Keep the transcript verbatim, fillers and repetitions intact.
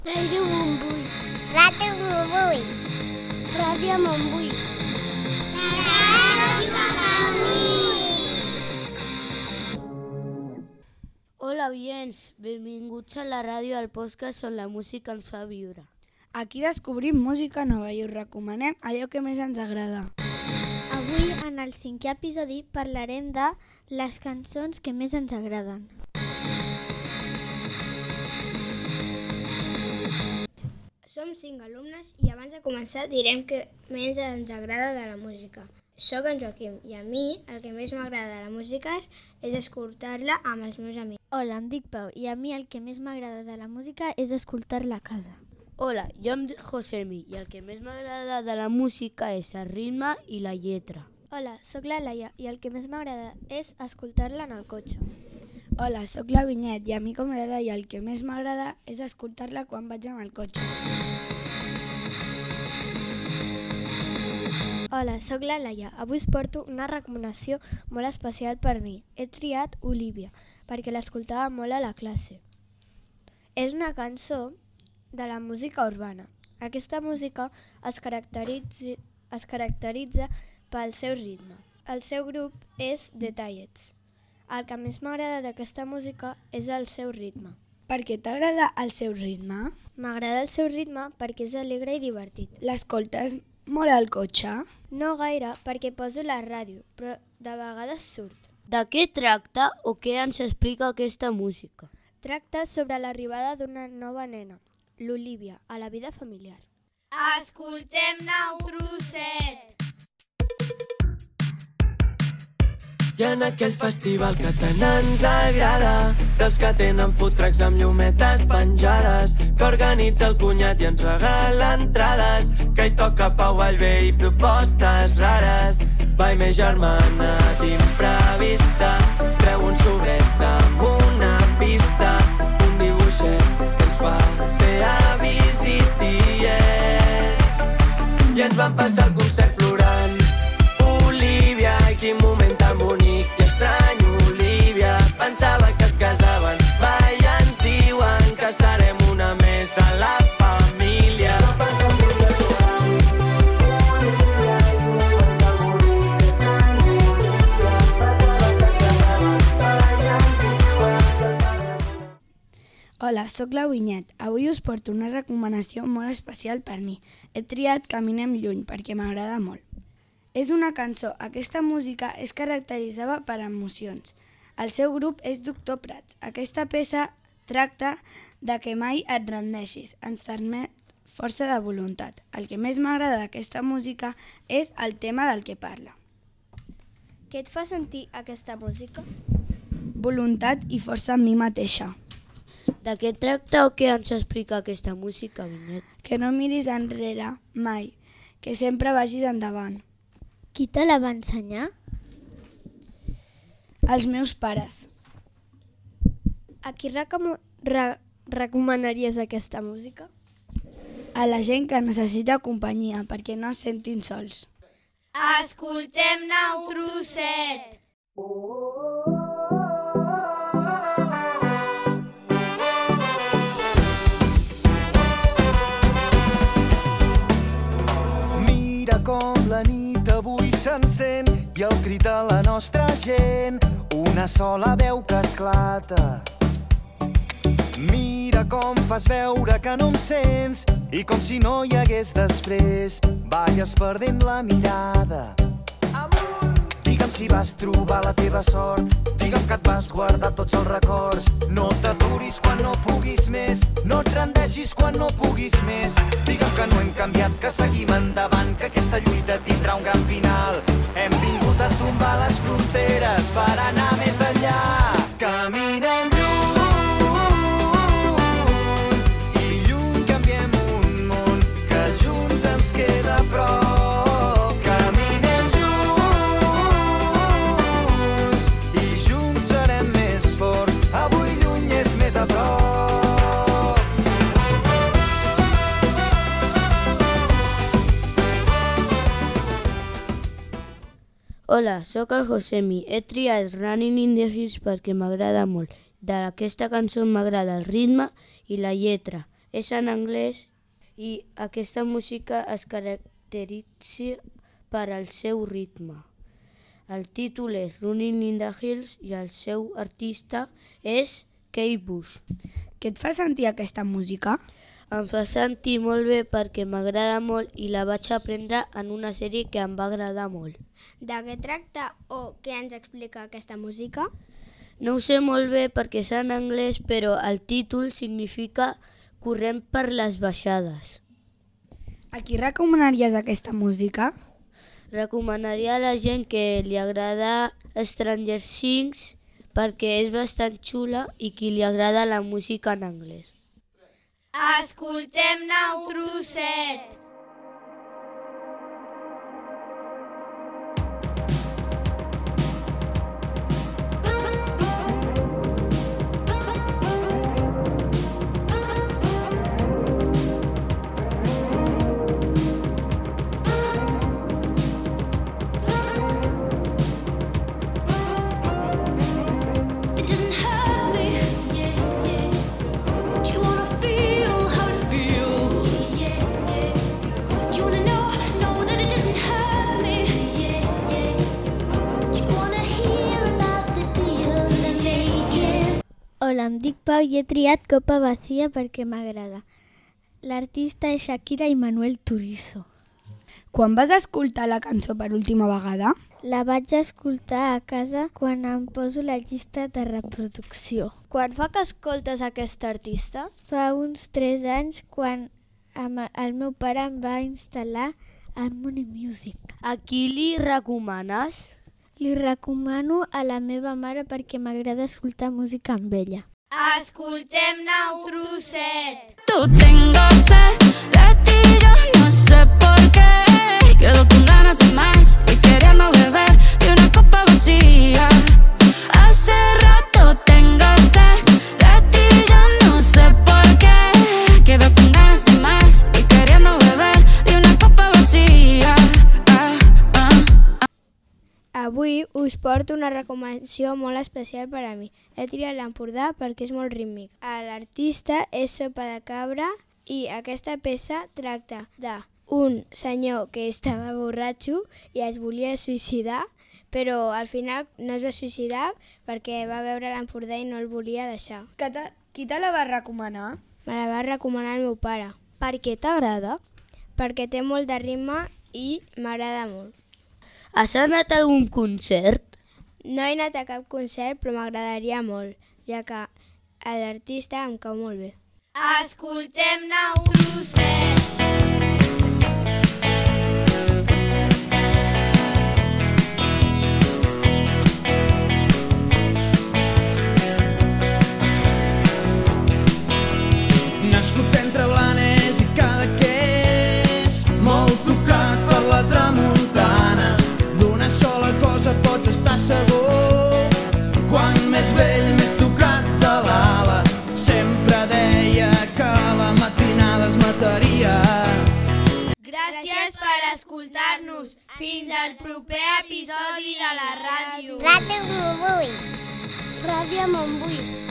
Ràdio Montbui. Ràdio Montbui. Ràdio Montbui. Ràdio Montbui. Hola, oients. Benvinguts a la ràdio al podcast on la música ens fa viure. Aquí descobrim música nova i us recomanem allò que més ens agrada. Avui, en el cinquè episodi, parlarem de les cançons que més ens agraden. Som cinc alumnes i abans de començar direm que més ens agrada de la música. Soc en Joaquim i a mi el que més m'agrada de la música és, és escoltar-la amb els meus amics. Hola, em dic Pau i a mi el que més m'agrada de la música és escoltar-la a casa. Hola, jo em dic Josemi i el que més m'agrada de la música és el ritme i la lletra. Hola, sóc la Laia i el que més m'agrada és escoltar-la en el cotxe. Hola, sóc la Vinyet i a mi com la Laia el que més m'agrada és escoltar-la quan vaig amb el cotxe. Hola, sóc la Laia. Avui us porto una recomanació molt especial per mi. He triat Olivia perquè l'escoltava molt a la classe. És una cançó de la música urbana. Aquesta música es caracteritza, es caracteritza pel seu ritme. El seu grup és The Tallets. El que més m'agrada d'aquesta música és el seu ritme. Per què t'agrada el seu ritme? M'agrada el seu ritme perquè és alegre i divertit. L'escoltes molt al cotxe? No gaire perquè poso la ràdio, però de vegades surt. De què tracta o què ens explica aquesta música? Tracta sobre l'arribada d'una nova nena, l'Olivia, a la vida familiar. Escoltem-ne un trosset! I en aquell festival que tant ens agrada, dels que tenen food trucks amb llumetes penjades, que organitza el cunyat i ens regala entrades, que hi toca Pau Vallvé i propostes rares. Vai, més germana d'imprevista, treu un sobret amb una pista, un dibuixet que ens fa ser avis i tiets. I ens vam passar el concert plorant. Olivia, quin moment tan bonic i estrany, Olivia. Pensava que es casaven, va, i ens diuen que serem una més a la família. Hola, sóc la Vinyet. Avui us porto una recomanació molt especial per mi. He triat Caminem lluny perquè m'agrada molt. És una cançó. Aquesta música es caracteritzava per emocions. El seu grup és Doctor Prats. Aquesta peça tracta de que mai et rendeixis. Ens transmet força de voluntat. El que més m'agrada d'aquesta música és el tema del que parla. Què et fa sentir aquesta música? Voluntat i força en mi mateixa. De què tracta o què ens explica aquesta música, Vinyet? Que no miris enrere mai, que sempre vagis endavant. Qui te la va ensenyar? Els meus pares. A qui recom re recomanaries aquesta música? A la gent que necessita companyia perquè no es sentin sols. Escoltem-ne un trosset! Mira com la nit avui s'encén i el crit de la nostra gent, una sola veu que esclata. Mira com fas veure que no em sents i com si no hi hagués després, balles perdent la mirada. Digue'm si vas trobar la teva sort, digue'm que et vas guardar tots els records. No t'aturis quan no puguis més, no et rendeixis quan no puguis més. Digue'm que no hem canviat, que seguim endavant, que aquesta lluita tindrà un gran final. Hem vingut a tombar les fronteres per anar més enllà. Caminem lluny i lluny canviem un món que junts ens queda a prop. Hola, sóc el Josemi. He triat Running in the Hills perquè m'agrada molt. D'aquesta cançó m'agrada el ritme i la lletra. és en anglès i aquesta música es caracteritza per al seu ritme. El títol és Running in the Hills i el seu artista és Kate Bush. Què et fa sentir aquesta música? Em fa sentir molt bé perquè m'agrada molt i la vaig aprendre en una sèrie que em va agradar molt. De què tracta o què ens explica aquesta música? No ho sé molt bé perquè és en anglès, però el títol significa corrent per les baixades. A qui recomanaries aquesta música? Recomanaria a la gent que li agrada Stranger Things perquè és bastant xula i qui li agrada la música en anglès. Escoltem-ne un trosset! Hola, em dic Pau i he triat Copa Vacía perquè m'agrada. L'artista és Shakira i Manuel Turizo. Quan vas escoltar la cançó per última vegada? La vaig escoltar a casa quan em poso la llista de reproducció. Quan fa que escoltes aquest artista? Fa uns tres anys quan el meu pare em va instal·lar Harmony Music. A qui li recomanes? Li recomano a la meva mare perquè m'agrada escoltar música amb ella. Escoltem-ne un trosset! Tu tengo sed de ti, yo no sé por qué. Quedo con ganas de más y queriendo beber de una copa vacía. Hace rato tengo sed de ti, yo no sé por qué. Quedo con ganas de más y queriendo beber de una copa vacía. Ah, ah, ah. Avui us porto una recomanació molt especial per a mi. He triat l'Empordà perquè és molt rítmic. L'artista és Sopa de Cabra i aquesta peça tracta d'un senyor que estava borratxo i es volia suïcidar, però al final no es va suïcidar perquè va veure l'Empordà i no el volia deixar. Qui te la va recomanar? Me la va recomanar el meu pare. Per què t'agrada? Perquè té molt de ritme i m'agrada molt. Has anat a algun concert? No he anat a cap concert, però m'agradaria molt, ja que l'artista em cau molt bé. Escoltem-ne un trosset! Nascut entre Blanes i Cadaqués, molt tocat per la tramuntana. D'una sola cosa pots estar segur, quan més vell més tocat de l'ala. Sempre deia que la matinada es mataria. Gràcies per escoltar-nos. Fins al proper episodi de la ràdio. Ràdio Montbui. Ràdio Montbui.